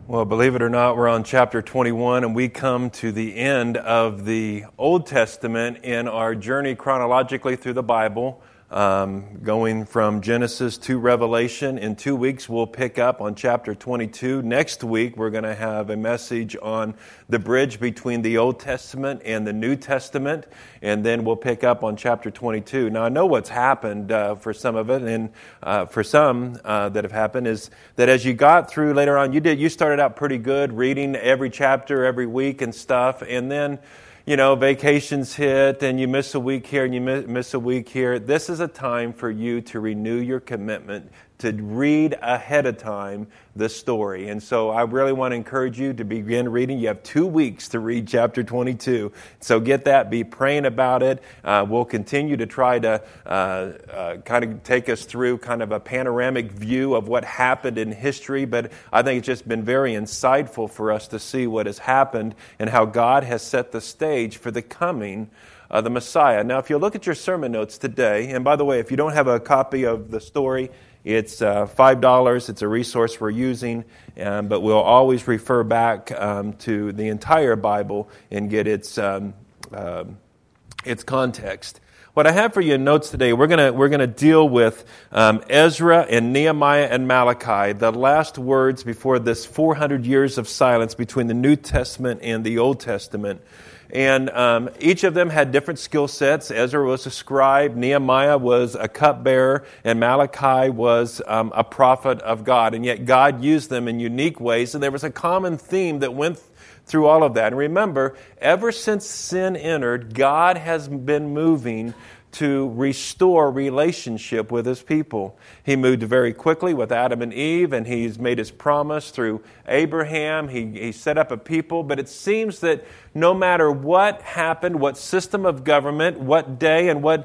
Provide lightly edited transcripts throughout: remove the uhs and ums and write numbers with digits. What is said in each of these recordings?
Well, believe it or not, we're on chapter 21, and we come to the end of the Old Testament in our journey chronologically through the Bible, going from Genesis to Revelation. In 2 weeks, we'll pick up on chapter 22. Next week, we're going to have a message on the bridge between the Old Testament and the New Testament, and then we'll pick up on chapter 22. Now, I know what's happened for some of it, and for some that have happened is that as you got through later on, you started out pretty good, reading every chapter every week and stuff, and then vacations hit and you miss a week here and you miss a week here. This is a time for you to renew your commitment to read ahead of time the story. And so I really want to encourage you to begin reading. You have 2 weeks to read chapter 22. So get that. Be praying about it. We'll continue to try to kind of take us through kind of a panoramic view of what happened in history. But I think it's just been very insightful for us to see what has happened and how God has set the stage for the coming of the Messiah. Now, if you look at your sermon notes today, and by the way, if you don't have a copy of the story, it's $5. It's a resource we're using, but we'll always refer back to the entire Bible and get its context. What I have for you in notes today, we're gonna deal with Ezra and Nehemiah and Malachi, the last words before this 400 years of silence between the New Testament and the Old Testament. And each of them had different skill sets. Ezra was a scribe, Nehemiah was a cupbearer, and Malachi was a prophet of God. And yet God used them in unique ways, and there was a common theme that went through all of that. And remember, ever since sin entered, God has been moving to restore relationship with His people. He moved very quickly with Adam and Eve, and He's made His promise through Abraham. He set up a people, but it seems that no matter what happened, what system of government, what day, and what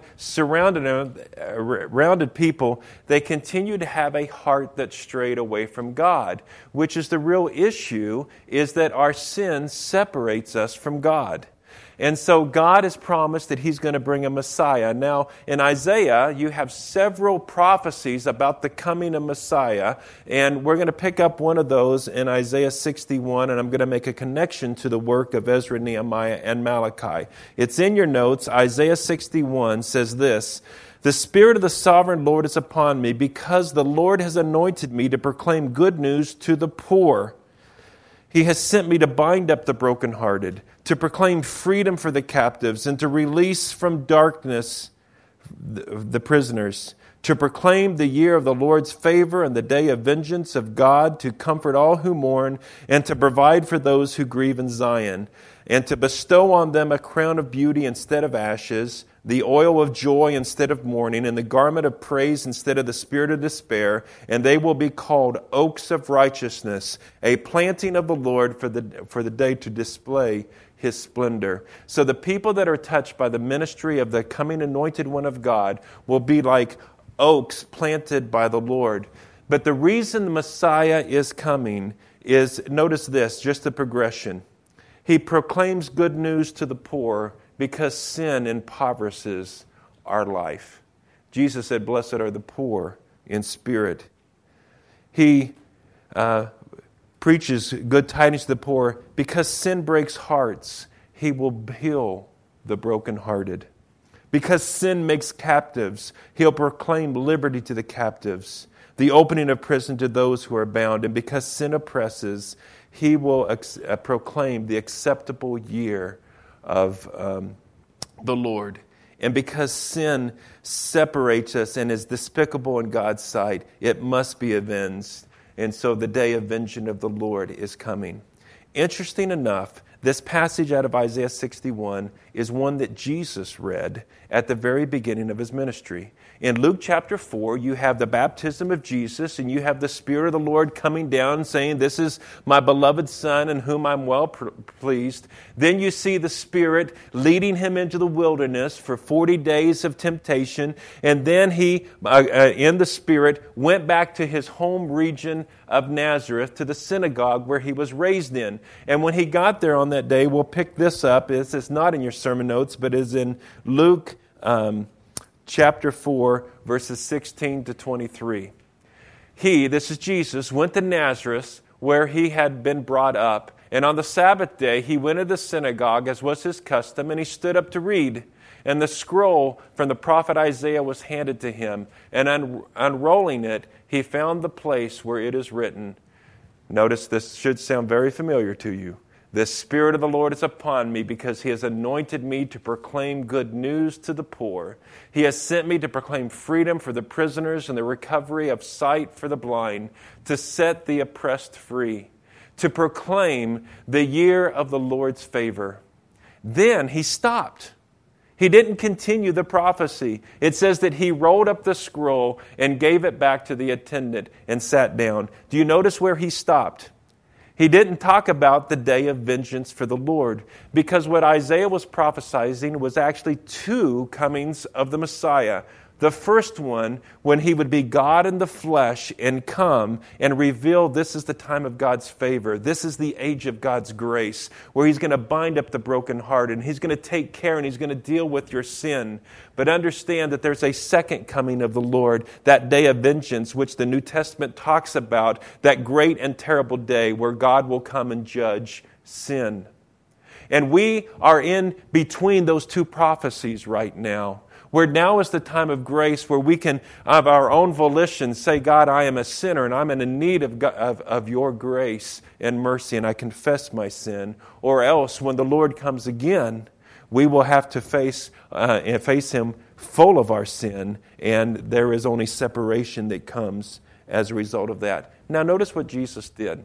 surrounded people, they continue to have a heart that strayed away from God, which is the real issue, is that our sin separates us from God. And so God has promised that He's going to bring a Messiah. Now, in Isaiah, you have several prophecies about the coming of Messiah, and we're going to pick up one of those in Isaiah 61, and I'm going to make a connection to the work of Ezra, Nehemiah, and Malachi. It's in your notes. Isaiah 61 says this: "The Spirit of the Sovereign Lord is upon me, because the Lord has anointed me to proclaim good news to the poor. He has sent me to bind up the brokenhearted, to proclaim freedom for the captives, and to release from darkness the prisoners, to proclaim the year of the Lord's favor and the day of vengeance of God, to comfort all who mourn, and to provide for those who grieve in Zion, and to bestow on them a crown of beauty instead of ashes, the oil of joy instead of mourning, and the garment of praise instead of the spirit of despair. And they will be called oaks of righteousness, a planting of the Lord for the day to display His splendor." So the people that are touched by the ministry of the coming anointed one of God will be like oaks planted by the Lord. But the reason the Messiah is coming is, notice this, just the progression. He proclaims good news to the poor because sin impoverishes our life. Jesus said, "Blessed are the poor in spirit." He preaches good tidings to the poor because sin breaks hearts. He will heal the brokenhearted. Because sin makes captives, He'll proclaim liberty to the captives, the opening of prison to those who are bound. And because sin oppresses, He will proclaim the acceptable year of the Lord. And because sin separates us and is despicable in God's sight, it must be avenged. And so the day of vengeance of the Lord is coming. Interesting enough, this passage out of Isaiah 61 is one that Jesus read at the very beginning of His ministry. In Luke chapter 4, you have the baptism of Jesus, and you have the Spirit of the Lord coming down saying, "This is my beloved Son in whom I'm well pleased." Then you see the Spirit leading Him into the wilderness for 40 days of temptation. And then He, in the Spirit, went back to His home region of Nazareth, to the synagogue where He was raised in. And when He got there on that day, we'll pick this up. It's not in your sermon notes, but is in Luke chapter 4, verses 16 to 23. He, this is Jesus, went to Nazareth, where he had been brought up. And on the Sabbath day, he went to the synagogue, as was his custom, and he stood up to read. And the scroll from the prophet Isaiah was handed to him. And unrolling it, he found the place where it is written. Notice this should sound very familiar to you. The Spirit of the Lord is upon me because He has anointed me to proclaim good news to the poor. He has sent me to proclaim freedom for the prisoners and the recovery of sight for the blind, to set the oppressed free, to proclaim the year of the Lord's favor. Then he stopped. He didn't continue the prophecy. It says that he rolled up the scroll and gave it back to the attendant and sat down. Do you notice where he stopped? He didn't talk about the day of vengeance for the Lord, because what Isaiah was prophesying was actually two comings of the Messiah. The first one, when he would be God in the flesh and come and reveal this is the time of God's favor. This is the age of God's grace, where He's going to bind up the broken heart and He's going to take care and He's going to deal with your sin. But understand that there's a second coming of the Lord, that day of vengeance, which the New Testament talks about, that great and terrible day where God will come and judge sin. And we are in between those two prophecies right now, where now is the time of grace where we can, of our own volition, say, God, I am a sinner and I'm in need of your grace and mercy, and I confess my sin. Or else, when the Lord comes again, we will have to face Him full of our sin, and there is only separation that comes as a result of that. Now, notice what Jesus did.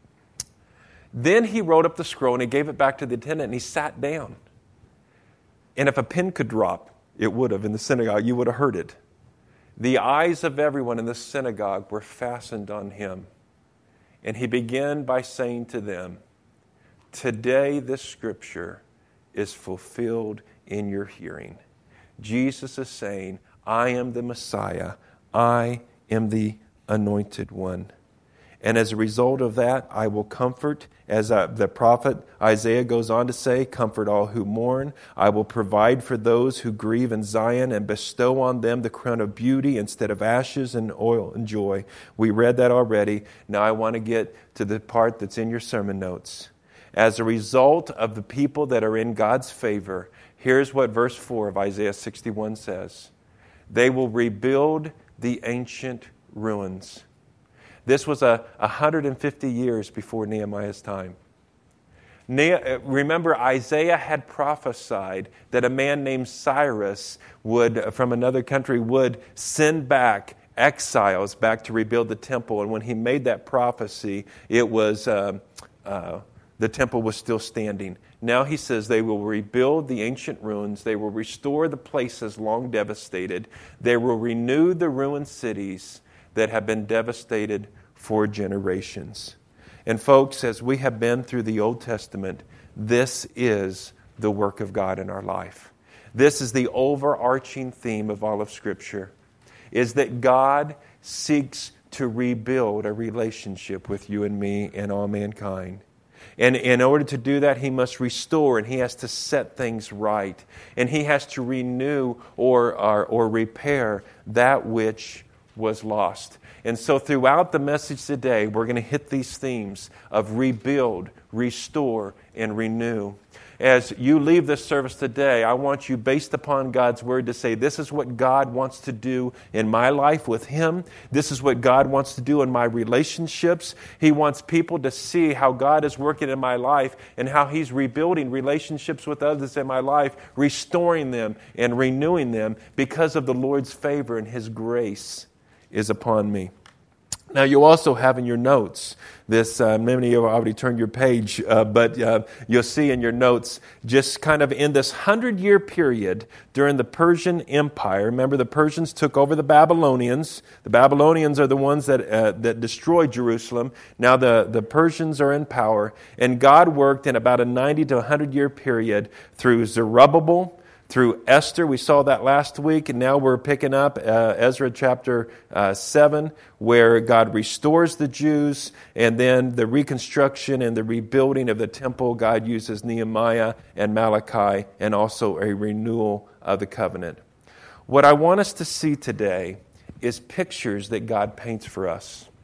Then He rolled up the scroll and He gave it back to the attendant and He sat down. And if a pin could drop, it would have in the synagogue. You would have heard it. The eyes of everyone in the synagogue were fastened on Him. And He began by saying to them, today this scripture is fulfilled in your hearing. Jesus is saying, I am the Messiah. I am the anointed one. And as a result of that, I will comfort, as the prophet Isaiah goes on to say, comfort all who mourn. I will provide for those who grieve in Zion and bestow on them the crown of beauty instead of ashes and oil and joy. We read that already. Now I want to get to the part that's in your sermon notes. As a result of the people that are in God's favor, here's what verse 4 of Isaiah 61 says. They will rebuild the ancient ruins. This was 150 years before Nehemiah's time. Remember, Isaiah had prophesied that a man named Cyrus from another country would send back exiles back to rebuild the temple. And when he made that prophecy, it was the temple was still standing. Now he says they will rebuild the ancient ruins. They will restore the places long devastated. They will renew the ruined cities that have been devastated for generations. And folks, as we have been through the Old Testament, this is the work of God in our life. This is the overarching theme of all of Scripture, is that God seeks to rebuild a relationship with you and me and all mankind. And in order to do that, He must restore, and He has to set things right. And He has to renew or repair that which was lost. And so throughout the message today, we're going to hit these themes of rebuild, restore, and renew. As you leave this service today, I want you, based upon God's Word, to say, this is what God wants to do in my life with Him. This is what God wants to do in my relationships. He wants people to see how God is working in my life and how He's rebuilding relationships with others in my life, restoring them and renewing them because of the Lord's favor and His grace is upon me. Now, you also have in your notes this, many of you have already turned your page, but you'll see in your notes, just kind of in this 100-year period during the Persian Empire. Remember, the Persians took over the Babylonians. The Babylonians are the ones that destroyed Jerusalem. Now the Persians are in power, and God worked in about a 90 to 100-year period through Zerubbabel, through Esther. We saw that last week, and now we're picking up Ezra chapter 7, where God restores the Jews, and then the reconstruction and the rebuilding of the temple, God uses Nehemiah and Malachi, and also a renewal of the covenant. What I want us to see today is pictures that God paints for us.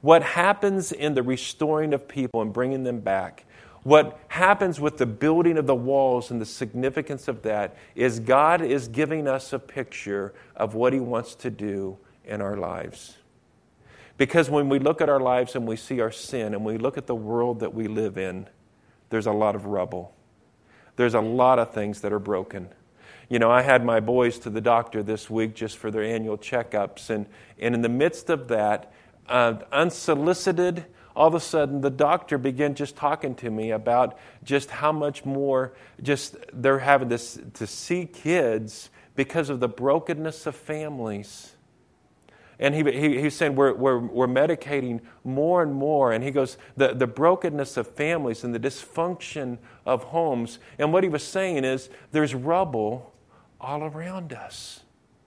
what happens in the restoring of people and bringing them back, what happens with the building of the walls and the significance of that is God is giving us a picture of what He wants to do in our lives. Because when we look at our lives and we see our sin and we look at the world that we live in, there's a lot of rubble. There's a lot of things that are broken. You know, I had my boys to the doctor this week just for their annual checkups. And in the midst of that, unsolicited, all of a sudden the doctor began just talking to me about just how much more just they're having to see kids because of the brokenness of families. And he's saying we're medicating more and more. And he goes, the brokenness of families and the dysfunction of homes. And what he was saying is there's rubble all around us.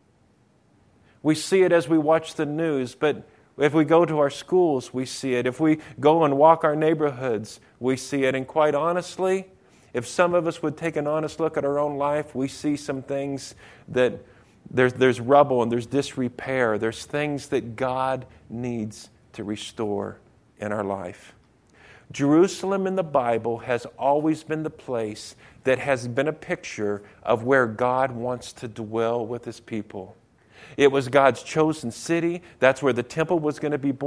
We see it as we watch the news, but if we go to our schools, we see it. If we go and walk our neighborhoods, we see it. And quite honestly, if some of us would take an honest look at our own life, we see some things that there's rubble and there's disrepair. There's things that God needs to restore in our life. Jerusalem in the Bible has always been the place that has been a picture of where God wants to dwell with His people. It was God's chosen city. That's where the temple was going to be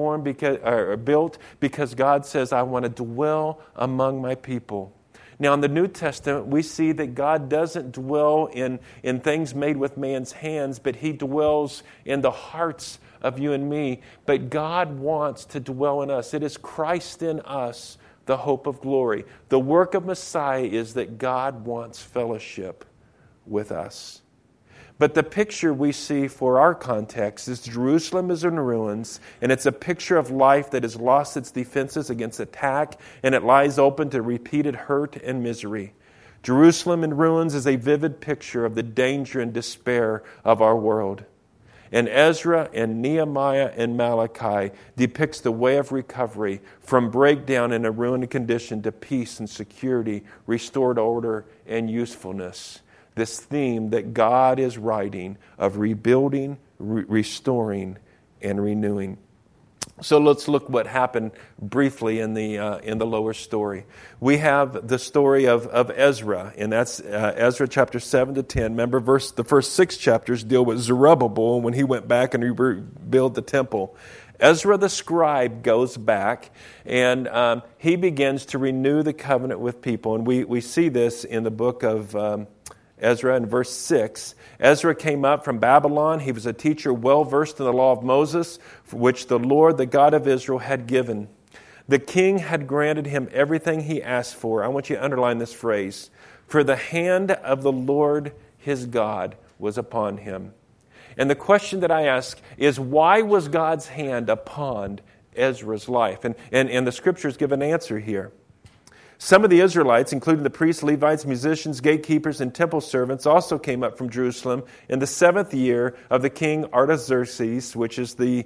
built because God says, I want to dwell among my people. Now, in the New Testament, we see that God doesn't dwell in things made with man's hands, but He dwells in the hearts of you and me. But God wants to dwell in us. It is Christ in us, the hope of glory. The work of Messiah is that God wants fellowship with us. But the picture we see for our context is Jerusalem is in ruins, and it's a picture of life that has lost its defenses against attack, and it lies open to repeated hurt and misery. Jerusalem in ruins is a vivid picture of the danger and despair of our world. And Ezra and Nehemiah and Malachi depicts the way of recovery from breakdown in a ruined condition to peace and security, restored order and usefulness. This theme that God is writing of rebuilding, restoring, and renewing. So let's look what happened briefly in the lower story. We have the story of Ezra, and that's Ezra chapter 7 to 10. Remember, the first 6 chapters deal with Zerubbabel when he went back and rebuilt the temple. Ezra the scribe goes back, and he begins to renew the covenant with people. And we see this in the book of Ezra in verse 6. Ezra came up from Babylon. He was a teacher well versed in the law of Moses, which the Lord, the God of Israel, had given. The king had granted him everything he asked for. I want you to underline this phrase. For the hand of the Lord his God was upon him. And the question that I ask is, why was God's hand upon Ezra's life? And the scriptures give an answer here. Some of the Israelites, including the priests, Levites, musicians, gatekeepers, and temple servants, also came up from Jerusalem in the 7th year of the king Artaxerxes, which is the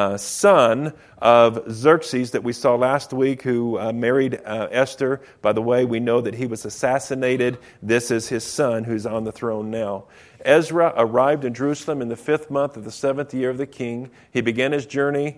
son of Xerxes that we saw last week, who married Esther. By the way, we know that he was assassinated. This is his son who's on the throne now. Ezra arrived in Jerusalem in the 5th month of the 7th year of the king. He began his journey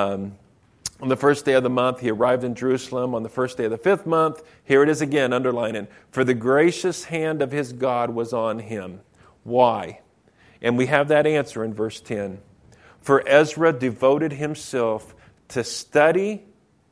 on the first day of the month. He arrived in Jerusalem on the first day of the 5th month. Here it is again, underline it. For the gracious hand of his God was on him. Why? And we have that answer in verse 10. For Ezra devoted himself to study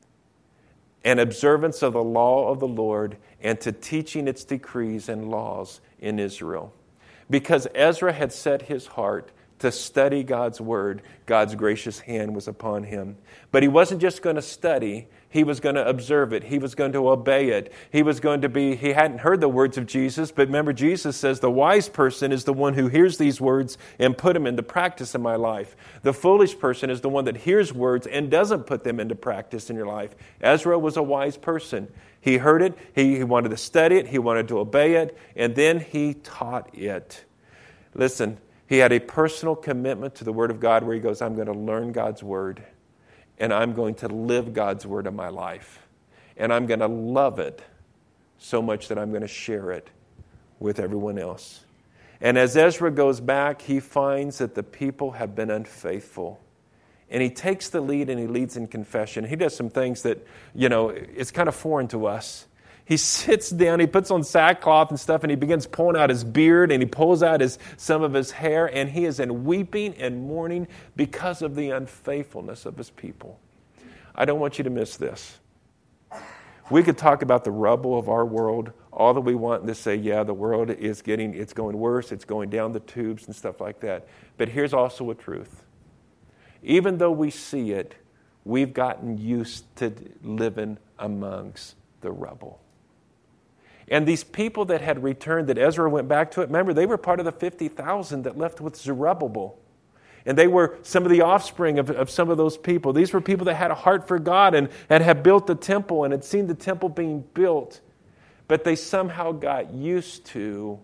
and observance of the law of the Lord and to teaching its decrees and laws in Israel. Because Ezra had set his heart to study God's word, God's gracious hand was upon him. But he wasn't just going to study, he was going to observe it. He was going to obey it. He hadn't heard the words of Jesus, but remember Jesus says the wise person is the one who hears these words and put them into practice in my life. The foolish person is the one that hears words and doesn't put them into practice in your life. Ezra was a wise person. He heard it, he wanted to study it, he wanted to obey it, and then he taught it. Listen, he had a personal commitment to the Word of God where he goes, I'm going to learn God's Word, and I'm going to live God's Word in my life. And I'm going to love it so much that I'm going to share it with everyone else. And as Ezra goes back, he finds that the people have been unfaithful. And he takes the lead and he leads in confession. He does some things that, it's kind of foreign to us. He sits down, he puts on sackcloth and stuff, and he begins pulling out his beard, and he pulls out some of his hair, and he is in weeping and mourning because of the unfaithfulness of his people. I don't want you to miss this. We could talk about the rubble of our world all that we want and to say, yeah, the world it's going worse, it's going down the tubes and stuff like that. But here's also a truth. Even though we see it, we've gotten used to living amongst the rubble. And these people that had returned, that Ezra went back to it, remember, they were part of the 50,000 that left with Zerubbabel. And they were some of the offspring of some of those people. These were people that had a heart for God and had built the temple and had seen the temple being built. But they somehow got used to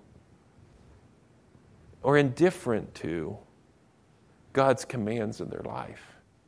or indifferent to God's commands in their life.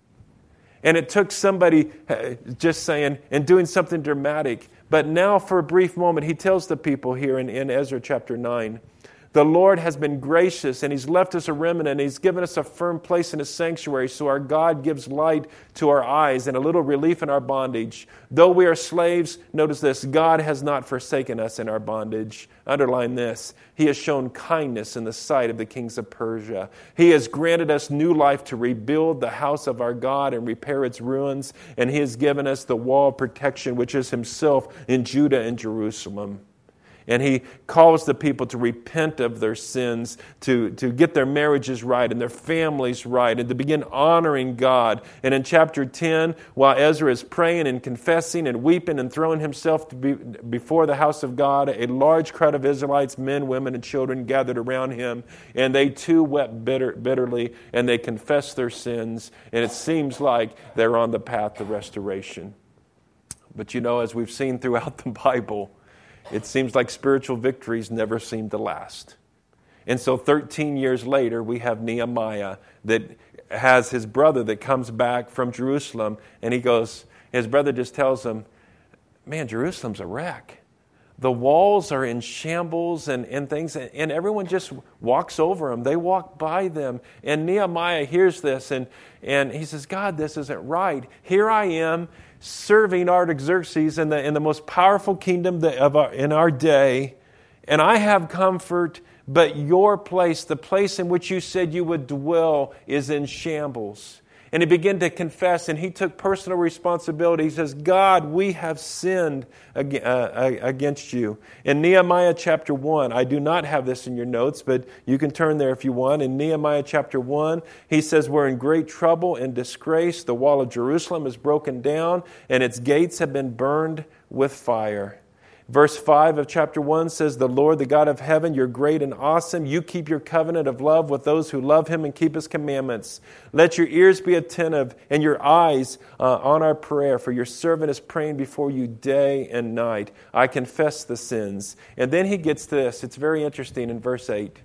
And it took somebody just saying and doing something dramatic. But now for a brief moment, he tells the people here in Ezra chapter 9, the Lord has been gracious and he's left us a remnant and he's given us a firm place in his sanctuary, so our God gives light to our eyes and a little relief in our bondage. Though we are slaves, notice this, God has not forsaken us in our bondage. Underline this. He has shown kindness in the sight of the kings of Persia. He has granted us new life to rebuild the house of our God and repair its ruins, and he has given us the wall of protection, which is himself in Judah and Jerusalem. And he calls the people to repent of their sins, to get their marriages right and their families right, and to begin honoring God. And in chapter 10, while Ezra is praying and confessing and weeping and throwing himself before the house of God, a large crowd of Israelites, men, women, and children gathered around him. And they too wept bitterly, and they confessed their sins. And it seems like they're on the path to restoration. But as we've seen throughout the Bible, it seems like spiritual victories never seem to last. And so 13 years later, we have Nehemiah that has his brother that comes back from Jerusalem, and his brother just tells him, man, Jerusalem's a wreck. The walls are in shambles and things, and everyone just walks over them. They walk by them. And Nehemiah hears this, and he says, God, this isn't right. Here I am, serving Artaxerxes in the most powerful kingdom in our day, and I have comfort, but your place, the place in which you said you would dwell, is in shambles. And he began to confess, and he took personal responsibility. He says, God, we have sinned against you. In Nehemiah chapter 1, I do not have this in your notes, but you can turn there if you want. In Nehemiah chapter 1, he says, we're in great trouble and disgrace. The wall of Jerusalem is broken down, and its gates have been burned with fire. Verse 5 of chapter 1 says, the Lord, the God of heaven, you're great and awesome. You keep your covenant of love with those who love him and keep his commandments. Let your ears be attentive and your eyes on our prayer, for your servant is praying before you day and night. I confess the sins. And then he gets this. It's very interesting in verse 8.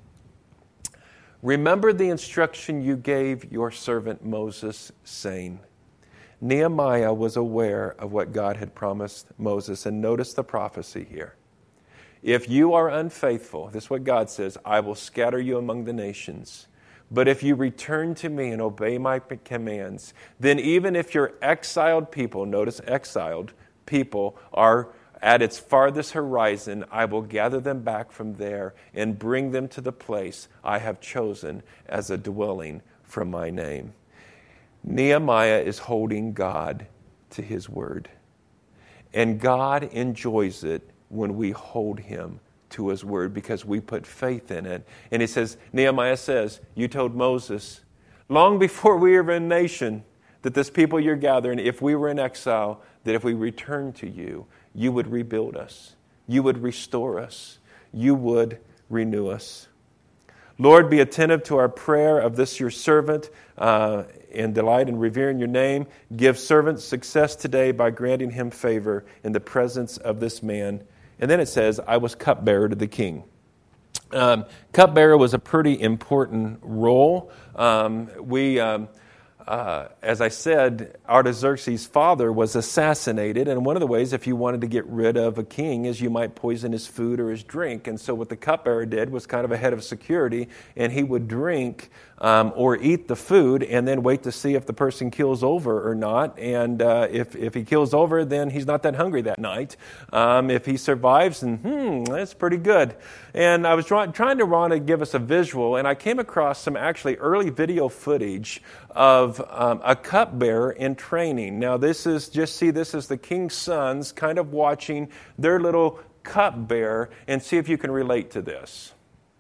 Remember the instruction you gave your servant Moses, saying, Nehemiah was aware of what God had promised Moses. And notice the prophecy here. If you are unfaithful, this is what God says, I will scatter you among the nations. But if you return to me and obey my commands, then even if your exiled people, notice exiled people, are at its farthest horizon, I will gather them back from there and bring them to the place I have chosen as a dwelling for my name. Nehemiah is holding God to his word. And God enjoys it when we hold him to his word because we put faith in it. And he says, Nehemiah says, you told Moses, long before we were a nation, that this people you're gathering, if we were in exile, that if we returned to you, you would rebuild us. You would restore us. You would renew us. Lord, be attentive to our prayer of this your servant and delight in revering your name. Give servant success today by granting him favor in the presence of this man. And then it says, I was cupbearer to the king. Cupbearer was a pretty important role. as I said, Artaxerxes' father was assassinated, and one of the ways, if you wanted to get rid of a king, is you might poison his food or his drink. And so what the cupbearer did was kind of a head of security, and he would drink or eat the food and then wait to see if the person keels over or not. And if he keels over, then he's not that hungry that night. If he survives, and that's pretty good. And I was trying to give us a visual, and I came across some actually early video footage of a cupbearer in training. Now this is the king's sons kind of watching their little cupbearer, and see if you can relate to this.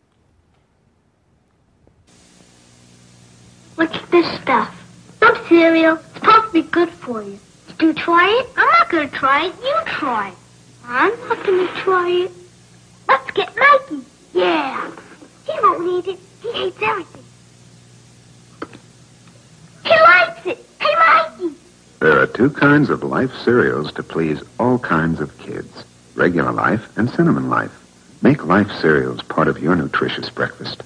What's this stuff? Some cereal. It's supposed to be good for you. Did you try it? I'm not going to try it. You try it. I'm not going to try it. Let's get Mikey. Yeah. He won't need it. He hates everything. He likes it. Hey, Mikey. There are two kinds of Life cereals to please all kinds of kids. Regular Life and Cinnamon Life. Make Life cereals part of your nutritious breakfast.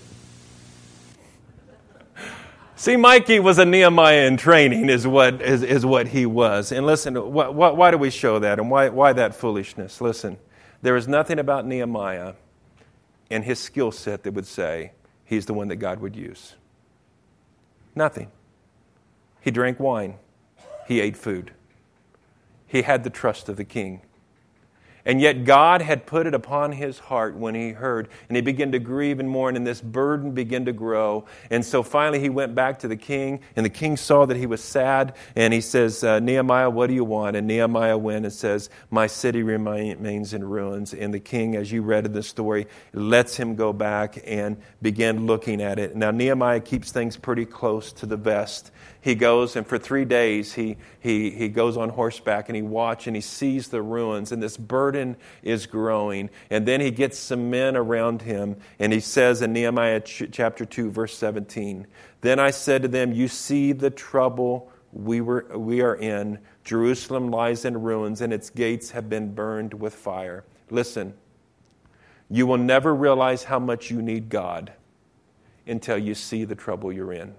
See, Mikey was a Nehemiah in training, is what he was. And listen, why do we show that, and why that foolishness? Listen, there is nothing about Nehemiah and his skill set that would say he's the one that God would use. Nothing. He drank wine. He ate food. He had the trust of the king. And yet God had put it upon his heart when he heard, and he began to grieve and mourn, and this burden began to grow. And so finally he went back to the king, and the king saw that he was sad, and he says, Nehemiah, what do you want? And Nehemiah went and says, my city remains in ruins. And the king, as you read in the story, lets him go back and begin looking at it. Now Nehemiah keeps things pretty close to the vest. He goes, and for 3 days he goes on horseback, and he watches, and he sees the ruins, and this burden is growing. And then he gets some men around him, and he says in Nehemiah chapter 2, verse 17, then I said to them, you see the trouble we are in. Jerusalem lies in ruins, and its gates have been burned with fire. Listen, you will never realize how much you need God until you see the trouble you're in.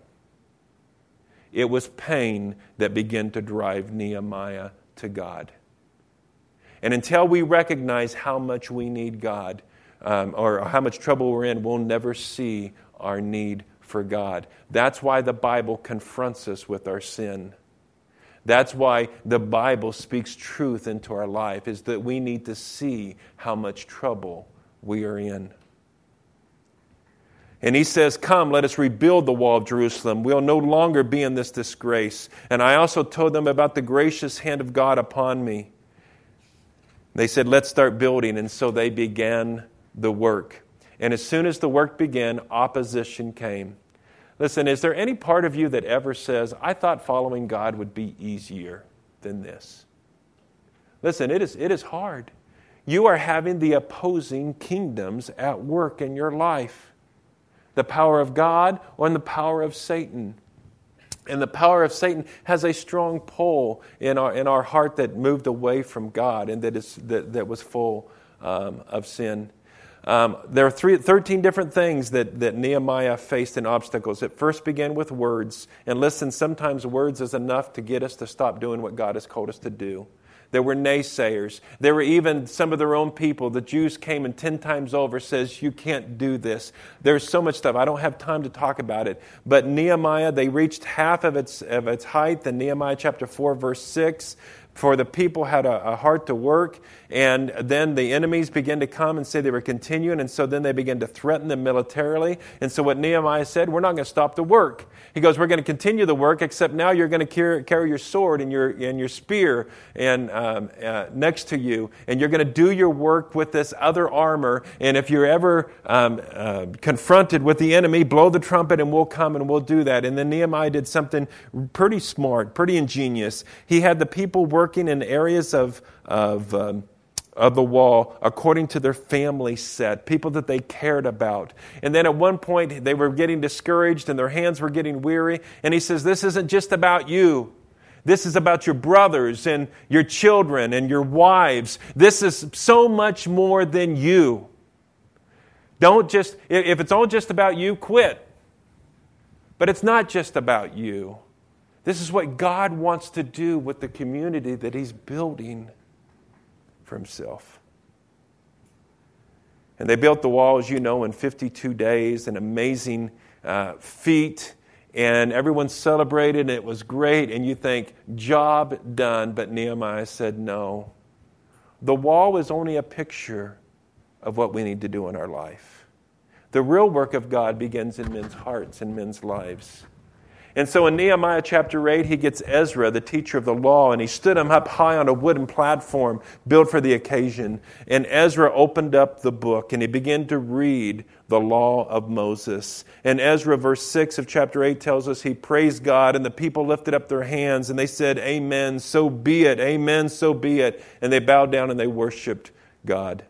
It was pain that began to drive Nehemiah to God. And until we recognize how much we need God, or how much trouble we're in, we'll never see our need for God. That's why the Bible confronts us with our sin. That's why the Bible speaks truth into our life, is that we need to see how much trouble we are in. And he says, come, let us rebuild the wall of Jerusalem. We'll no longer be in this disgrace. And I also told them about the gracious hand of God upon me. They said, let's start building. And so they began the work. And as soon as the work began, opposition came. Listen, is there any part of you that ever says, I thought following God would be easier than this? Listen, it is hard. You are having the opposing kingdoms at work in your life. The power of God or the power of Satan. And the power of Satan has a strong pull in our heart that moved away from God and that was full of sin. There are 13 different things that Nehemiah faced in obstacles. It first began with words. And listen, sometimes words is enough to get us to stop doing what God has called us to do. There were naysayers. There were even some of their own people. The Jews came and 10 times over says, you can't do this. There's so much stuff. I don't have time to talk about it. But Nehemiah, they reached half of its height in Nehemiah chapter 4, verse 6. For the people had a heart to work, and then the enemies began to come and say they were continuing, and so then they began to threaten them militarily. And so what Nehemiah said, we're not going to stop the work. He goes, we're going to continue the work, except now you're going to carry your sword and your spear and next to you, and you're going to do your work with this other armor. And if you're ever confronted with the enemy, blow the trumpet, and we'll come and we'll do that. And then Nehemiah did something pretty smart, pretty ingenious. He had the people working in areas of the wall according to their family set, people that they cared about. And then at one point they were getting discouraged and their hands were getting weary. And he says, this isn't just about you. This is about your brothers and your children and your wives. This is so much more than you. Don't just, if it's all just about you, quit. But it's not just about you. This is what God wants to do with the community that He's building for Himself. And they built the wall, as you know, in 52 days, an amazing feat. And everyone celebrated, and it was great. And you think, job done. But Nehemiah said, no. The wall is only a picture of what we need to do in our life. The real work of God begins in men's hearts and men's lives. And so in Nehemiah chapter 8, he gets Ezra, the teacher of the law, and he stood him up high on a wooden platform built for the occasion. And Ezra opened up the book, and he began to read the law of Moses. And Ezra, verse 6 of chapter 8, tells us he praised God, and the people lifted up their hands, and they said, Amen, so be it. Amen, so be it. And they bowed down and they worshiped God.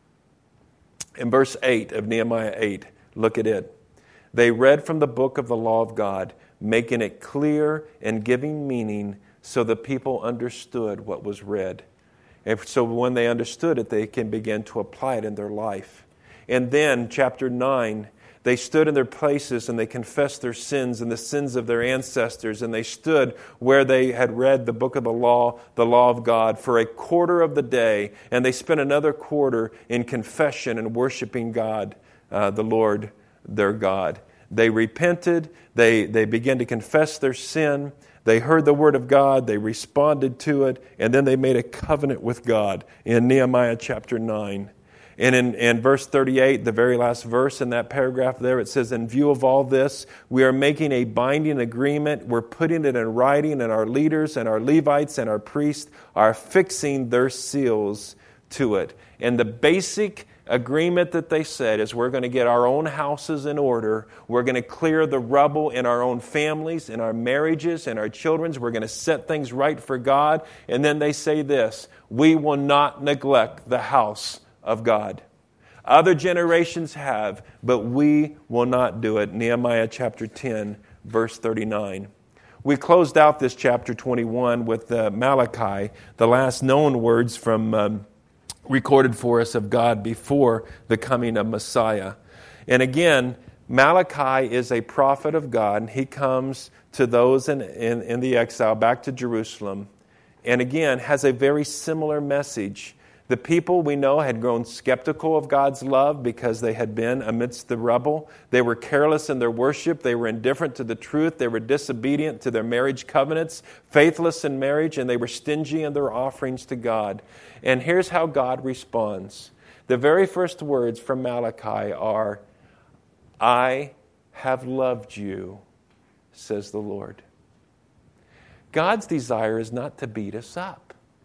In verse 8 of Nehemiah 8, look at it. They read from the book of the law of God, making it clear and giving meaning so the people understood what was read. And so when they understood it, they can begin to apply it in their life. And then, chapter 9, they stood in their places and they confessed their sins and the sins of their ancestors. And they stood where they had read the book of the law of God, for a quarter of the day. And they spent another quarter in confession and worshiping God, the Lord, their God. They repented, they began to confess their sin, they heard the word of God, they responded to it, and then they made a covenant with God in Nehemiah chapter 9. And in verse 38, the very last verse in that paragraph there, it says, in view of all this, we are making a binding agreement, we're putting it in writing, and our leaders and our Levites and our priests are fixing their seals to it. And the basic agreement that they said is we're going to get our own houses in order. We're going to clear the rubble in our own families, in our marriages, in our children's. We're going to set things right for God. And then they say this, we will not neglect the house of God. Other generations have, but we will not do it. Nehemiah chapter 10, verse 39. We closed out this chapter 21 with Malachi, the last known words from recorded for us of God before the coming of Messiah. And again, Malachi is a prophet of God, and he comes to those in the exile back to Jerusalem, and again has a very similar message. The people, we know, had grown skeptical of God's love because they had been amidst the rubble. They were careless in their worship. They were indifferent to the truth. They were disobedient to their marriage covenants, faithless in marriage, and they were stingy in their offerings to God. And here's how God responds. The very first words from Malachi are, I have loved you, says the Lord. God's desire is not to beat us up.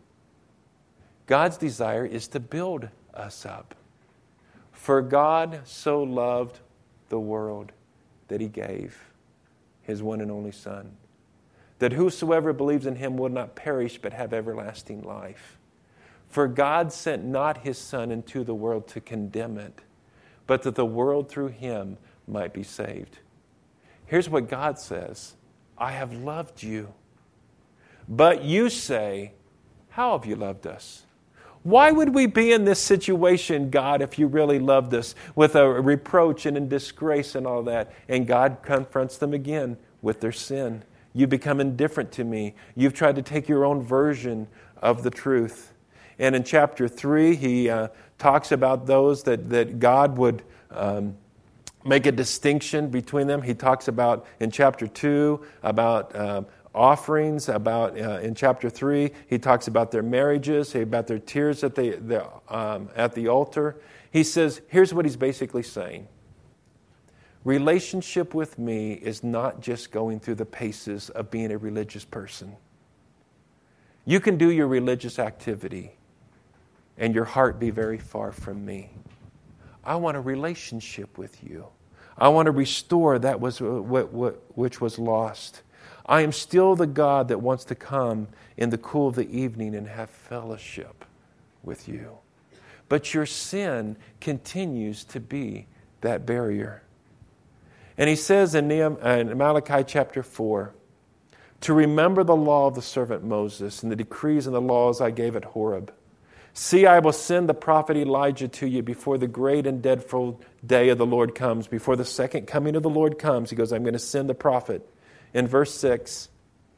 God's desire is to build us up. For God so loved the world that He gave His one and only Son, that whosoever believes in Him will not perish but have everlasting life. For God sent not His Son into the world to condemn it, but that the world through Him might be saved. Here's what God says, I have loved you. But you say, how have you loved us? Why would we be in this situation, God, if you really loved us, with a reproach and in disgrace and all that? And God confronts them again with their sin. You become indifferent to me. You've tried to take your own version of the truth. And in chapter 3, he talks about those that God would make a distinction between them. He talks about, in chapter 2, about offerings, about in chapter 3, he talks about their marriages, about their tears at the altar. He says, here's what he's basically saying. Relationship with me is not just going through the paces of being a religious person. You can do your religious activity and your heart be very far from me. I want a relationship with you. I want to restore that which was lost. I am still the God that wants to come in the cool of the evening and have fellowship with you. But your sin continues to be that barrier. And he says in Malachi chapter 4, to remember the law of the servant Moses and the decrees and the laws I gave at Horeb. See, I will send the prophet Elijah to you before the great and dreadful day of the Lord comes, before the second coming of the Lord comes. He goes, I'm going to send the prophet. In verse 6,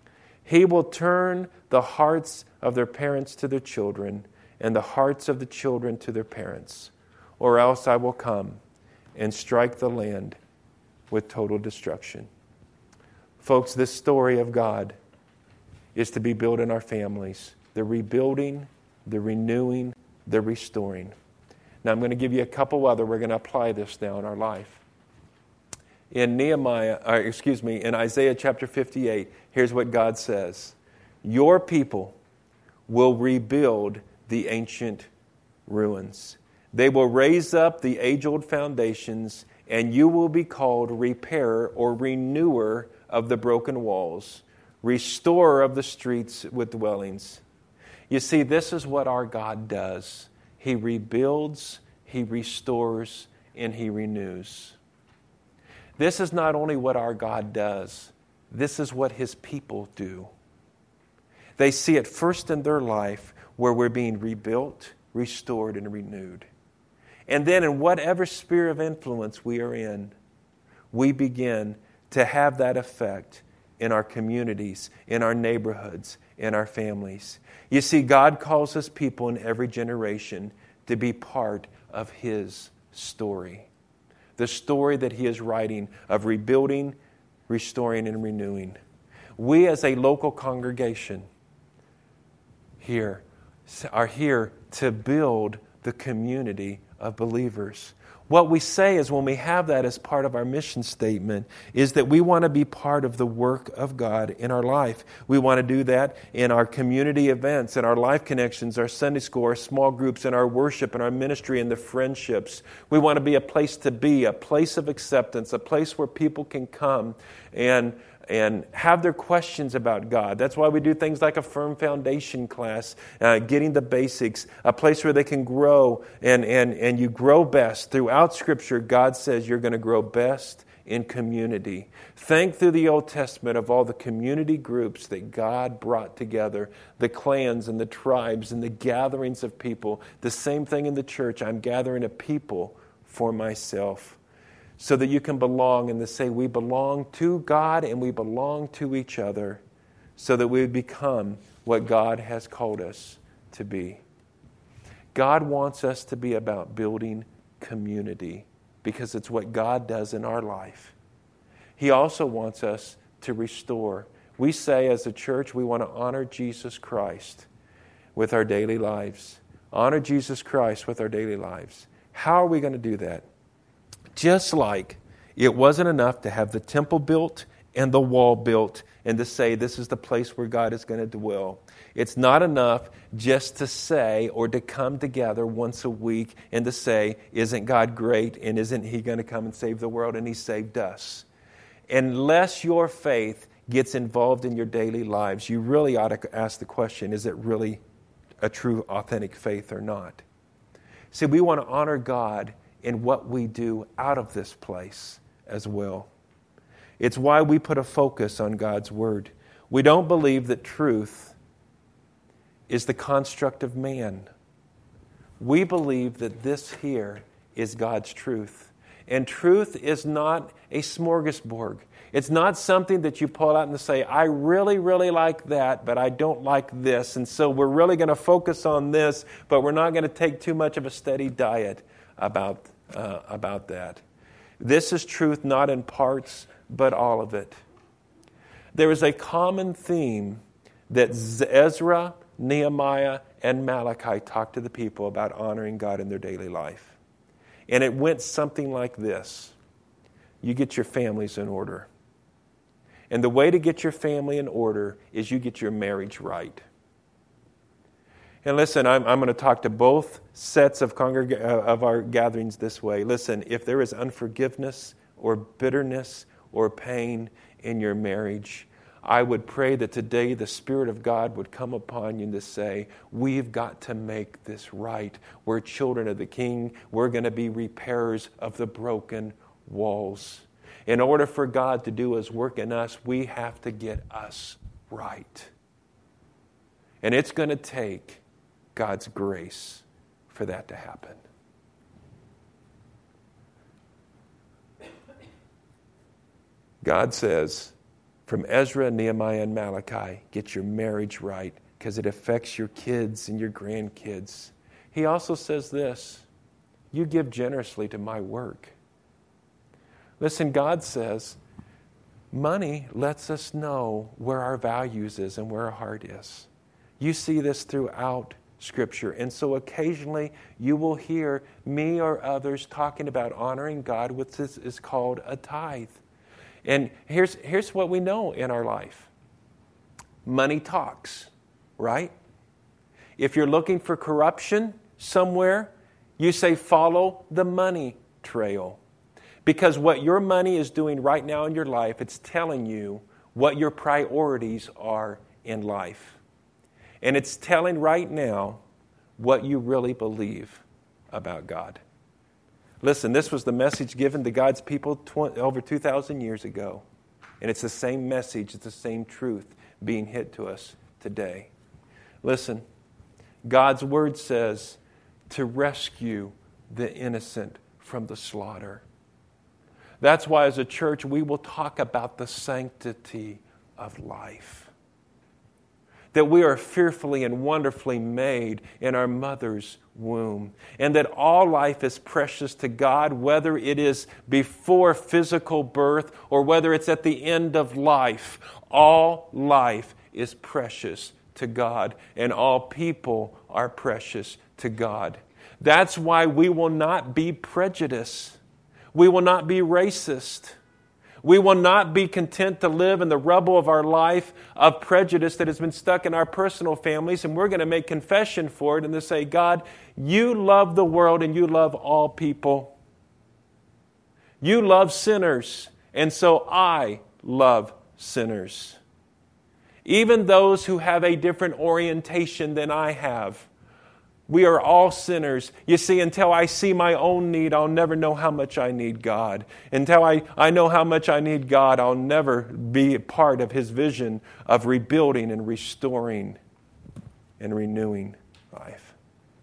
He will turn the hearts of their parents to their children and the hearts of the children to their parents. Or else I will come and strike the land with total destruction. Folks, this story of God is to be built in our families. The rebuilding, the renewing, the restoring. Now I'm going to give you a couple other. We're going to apply this now in our life. In in Isaiah chapter 58, here's what God says. Your people will rebuild the ancient ruins. They will raise up the age-old foundations, and you will be called repairer or renewer of the broken walls, restorer of the streets with dwellings. You see, this is what our God does. He rebuilds, He restores, and He renews. This is not only what our God does, this is what His people do. They see it first in their life where we're being rebuilt, restored, and renewed. And then in whatever sphere of influence we are in, we begin to have that effect in our communities, in our neighborhoods, in our families. You see, God calls His people in every generation to be part of His story. The story that He is writing of rebuilding, restoring, and renewing. We as a local congregation here are here to build the community of believers. What we say is when we have that as part of our mission statement is that we want to be part of the work of God in our life. We want to do that in our community events, in our life connections, our Sunday school, our small groups, in our worship, in our ministry, and the friendships. We want to be a place to be, a place of acceptance, a place where people can come and have their questions about God. That's why we do things like a firm foundation class, getting the basics, a place where they can grow, and you grow best. Throughout Scripture, God says you're going to grow best in community. Think through the Old Testament of all the community groups that God brought together, the clans and the tribes and the gatherings of people. The same thing in the church. I'm gathering a people for myself, so that you can belong and to say we belong to God and we belong to each other, so that we become what God has called us to be. God wants us to be about building community because it's what God does in our life. He also wants us to restore. We say as a church we want to honor Jesus Christ with our daily lives. Honor Jesus Christ with our daily lives. How are we going to do that? Just like it wasn't enough to have the temple built and the wall built and to say this is the place where God is going to dwell. It's not enough just to say or to come together once a week and to say, isn't God great and isn't He going to come and save the world? And He saved us. Unless your faith gets involved in your daily lives, you really ought to ask the question, is it really a true, authentic faith or not? See, we want to honor God in what we do out of this place as well. It's why we put a focus on God's Word. We don't believe that truth is the construct of man. We believe that this here is God's truth. And truth is not a smorgasbord. It's not something that you pull out and say, I really, really like that, but I don't like this. And so we're really going to focus on this, but we're not going to take too much of a steady diet about that. This is truth not in parts, but all of it. There is a common theme that Ezra, Nehemiah, and Malachi talked to the people about honoring God in their daily life. And it went something like this. You get your families in order. And the way to get your family in order is you get your marriage right. And listen, I'm going to talk to both sets of our gatherings this way. Listen, if there is unforgiveness or bitterness or pain in your marriage, I would pray that today the Spirit of God would come upon you to say, we've got to make this right. We're children of the King. We're going to be repairers of the broken walls. In order for God to do His work in us, we have to get us right. And it's going to take God's grace for that to happen. God says, from Ezra, Nehemiah, and Malachi. Get your marriage right because it affects your kids and your grandkids. He also says this, you give generously to my work. Listen, God says, money lets us know where our values is and where our heart is. You see this throughout Scripture. And so occasionally you will hear me or others talking about honoring God, which is called a tithe. And here's what we know in our life. Money talks, right? If you're looking for corruption somewhere, you say follow the money trail. Because what your money is doing right now in your life, it's telling you what your priorities are in life. And it's telling right now what you really believe about God. Listen, this was the message given to God's people over 2,000 years ago. And it's the same message, it's the same truth being hit to us today. Listen, God's word says to rescue the innocent from the slaughter. That's why as a church we will talk about the sanctity of life. That we are fearfully and wonderfully made in our mother's womb. And that all life is precious to God, whether it is before physical birth or whether it's at the end of life. All life is precious to God, and all people are precious to God. That's why we will not be prejudiced. We will not be racist. We will not be content to live in the rubble of our life of prejudice that has been stuck in our personal families, and we're going to make confession for it and to say, God, you love the world and you love all people. You love sinners, and so I love sinners. Even those who have a different orientation than I have. We are all sinners. You see, until I see my own need, I'll never know how much I need God. Until I know how much I need God, I'll never be a part of His vision of rebuilding and restoring and renewing life.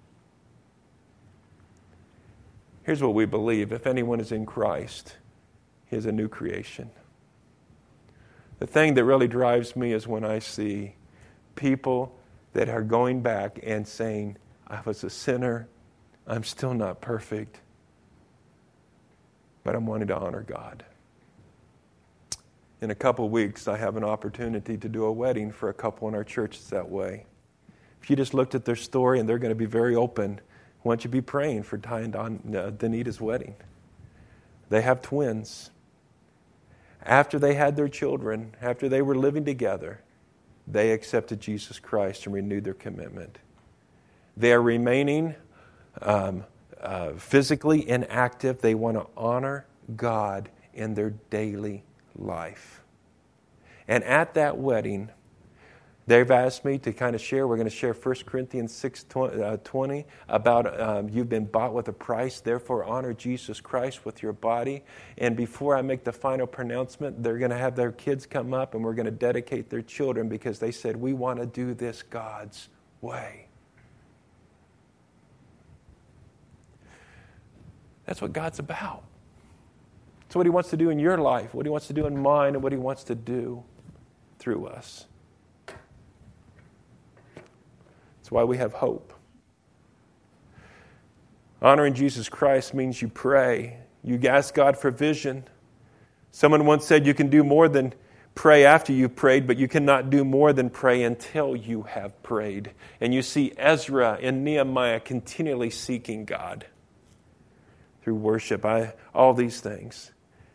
Here's what we believe. If anyone is in Christ, he is a new creation. The thing that really drives me is when I see people that are going back and saying, I was a sinner. I'm still not perfect. But I'm wanting to honor God. In a couple of weeks, I have an opportunity to do a wedding for a couple in our church that way. If you just looked at their story, and they're going to be very open, I want you to be praying for Ty and Danita's wedding. They have twins. After they had their children, after they were living together, they accepted Jesus Christ and renewed their commitment. They are remaining physically inactive. They want to honor God in their daily life. And at that wedding, they've asked me to kind of share. We're going to share 1 Corinthians 6:20 about you've been bought with a price. Therefore, honor Jesus Christ with your body. And before I make the final pronouncement, they're going to have their kids come up and we're going to dedicate their children because they said, we want to do this God's way. That's what God's about. It's what He wants to do in your life, what He wants to do in mine, and what He wants to do through us. That's why we have hope. Honoring Jesus Christ means you pray. You ask God for vision. Someone once said you can do more than pray after you've prayed, but you cannot do more than pray until you have prayed. And you see Ezra and Nehemiah continually seeking God. Through worship, all these things.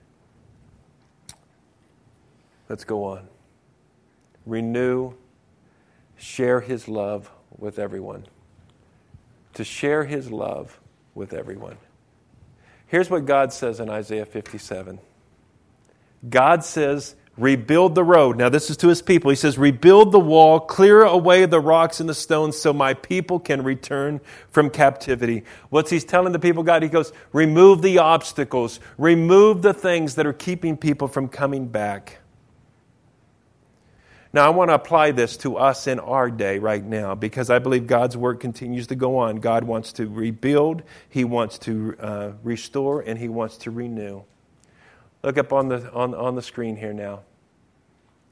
Let's go on. Renew, share His love with everyone. To share His love with everyone. Here's what God says in Isaiah 57. God says, rebuild the road. Now this is to His people. He says, rebuild the wall, clear away the rocks and the stones so my people can return from captivity. What's He's telling the people, God? He goes, remove the obstacles. Remove the things that are keeping people from coming back. Now I want to apply this to us in our day right now because I believe God's work continues to go on. God wants to rebuild. He wants to restore, and He wants to renew. Look up on the screen here now.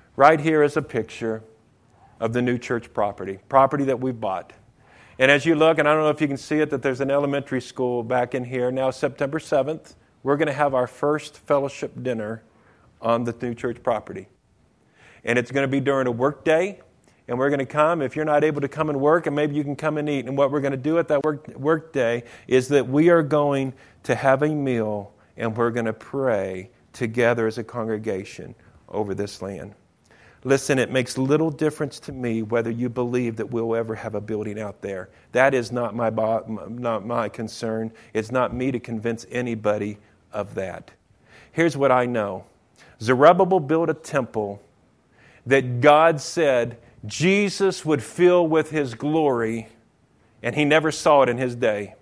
Right here is a picture of the new church property that we bought. And as you look, and I don't know if you can see it, that there's an elementary school back in here. Now, September 7th, we're going to have our first fellowship dinner on the new church property. And it's going to be during a work day. And we're going to come. If you're not able to come and work, and maybe you can come and eat. And what we're going to do at that work day is that we are going to have a meal, and we're going to pray together as a congregation over this land. Listen, it makes little difference to me whether you believe that we'll ever have a building out there. That is not my concern. It's not me to convince anybody of that. Here's what I know. Zerubbabel built a temple that God said Jesus would fill with His glory, and he never saw it in his day.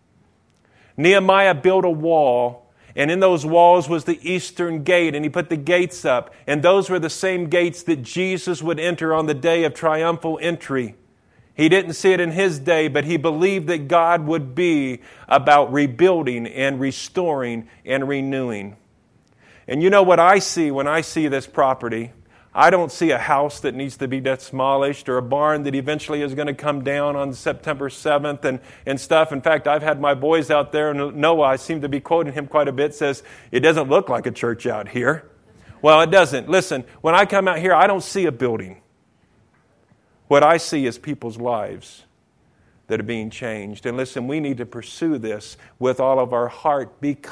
Nehemiah built a wall, and in those walls was the eastern gate, and he put the gates up. And those were the same gates that Jesus would enter on the day of triumphal entry. He didn't see it in his day, but he believed that God would be about rebuilding and restoring and renewing. And you know what I see when I see this property? I don't see a house that needs to be demolished or a barn that eventually is going to come down on September 7th and stuff. In fact, I've had my boys out there, and Noah, I seem to be quoting him quite a bit, says, it doesn't look like a church out here. Well, it doesn't. Listen, when I come out here, I don't see a building. What I see is people's lives that are being changed. And listen, we need to pursue this with all of our heart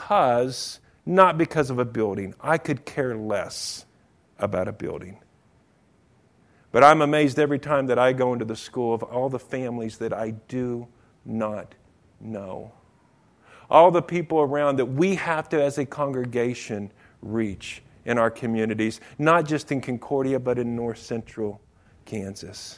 not because of a building. I could care less about a building. But I'm amazed every time that I go into the school of all the families that I do not know. All the people around that we have to, as a congregation, reach in our communities, not just in Concordia, but in north central Kansas.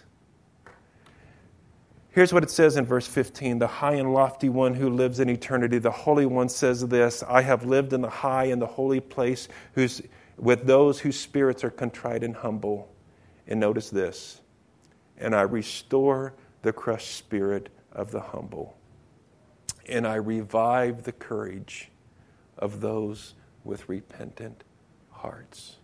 Here's what it says in verse 15. The high and lofty one who lives in eternity, the Holy One, says this, I have lived in the high and the holy place with those whose spirits are contrite and humble. And notice this, and I restore the crushed spirit of the humble, and I revive the courage of those with repentant hearts.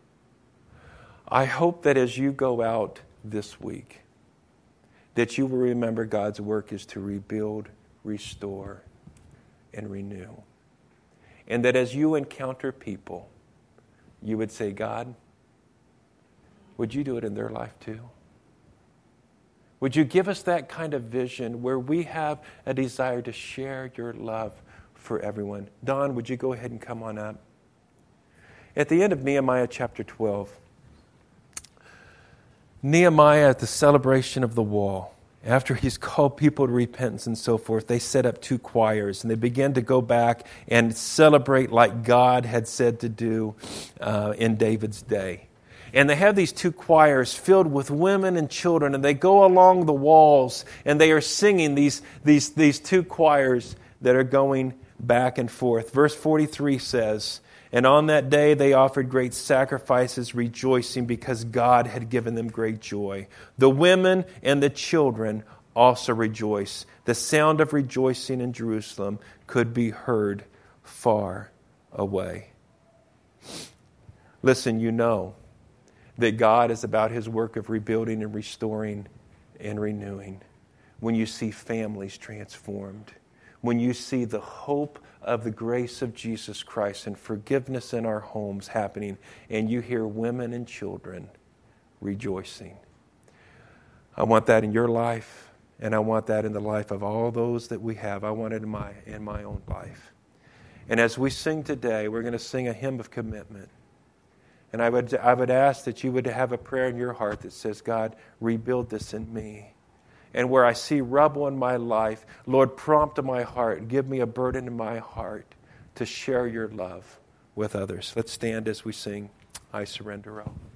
I hope that as you go out this week, that you will remember God's work is to rebuild, restore, and renew. And that as you encounter people, you would say, God, would you do it in their life too? Would you give us that kind of vision where we have a desire to share your love for everyone? Don, would you go ahead and come on up? At the end of Nehemiah chapter 12, Nehemiah, at the celebration of the wall, after he's called people to repentance and so forth, they set up 2 choirs, and they began to go back and celebrate like God had said to do in David's day. And they have these 2 choirs filled with women and children, and they go along the walls, and they are singing these 2 choirs that are going back and forth. Verse 43 says, and on that day they offered great sacrifices, rejoicing because God had given them great joy. The women and the children also rejoiced. The sound of rejoicing in Jerusalem could be heard far away. Listen, you know that God is about His work of rebuilding and restoring and renewing. When you see families transformed, when you see the hope of the grace of Jesus Christ and forgiveness in our homes happening, and you hear women and children rejoicing. I want that in your life, and I want that in the life of all those that we have. I want it in my own life. And as we sing today, we're going to sing a hymn of commitment. And I would ask that you would have a prayer in your heart that says, God, rebuild this in me. And where I see rubble in my life, Lord, prompt my heart. Give me a burden in my heart to share your love with others. Let's stand as we sing, I Surrender All.